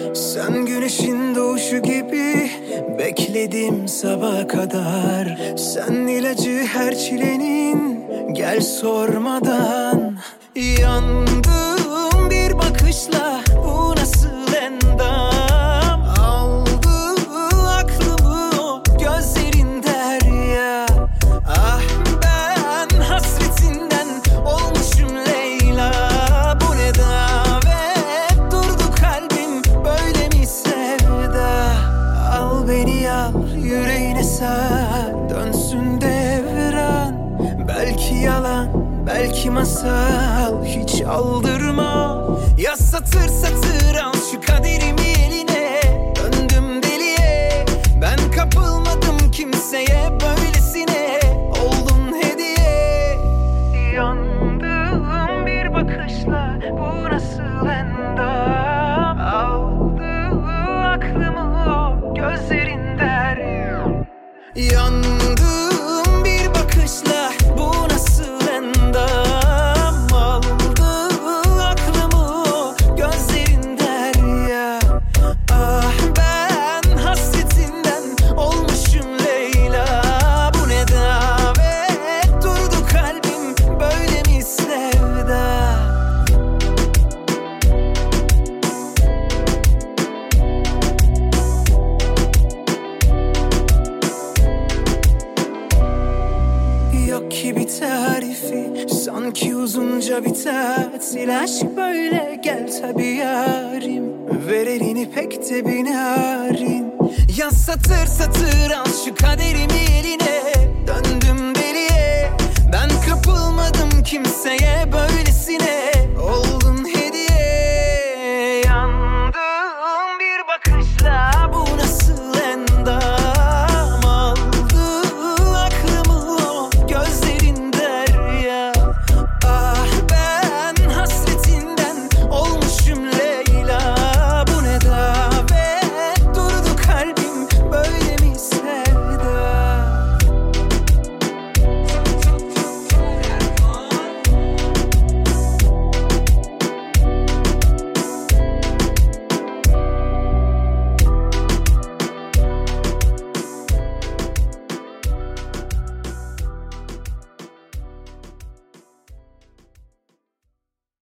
Sen güneşin doğuşu gibi bekledim sabaha kadar. Sen ilacı her çilenin, gel sormadan. Yandım bir bakışla, bu nasıl endam. Aldı aklımı o gözlerin derya. Ah ben hasretinden olmuşum Leyla. Bu ne davet, durdu kalbim böyle mi sevda. Al beni al yüreğine sar, dönsün devran. Belki yalan, belki masal, hiç aldırma. Ya satır satır al şu kaderimi eline. Döndüm deliye, ben kapılmadım kimseye, böylesine oldun hediye. Yandım bir bakışla, bu nasıl endam. Aldı aklımı o gözlerin derya. Yandım bir bakışla, bu nasıl endam. Aldı aklımı o gözlerin derya. Ah ben hasretinden olmuşum Leyla. Bu ne davet, durdu kalbim böyle mi sevda. Yok ki bir tarifi, sanki uzunca bir tatil. Aşk böyle, gel tabi yarim. Ver elini pek de binarin. Ya satır satır al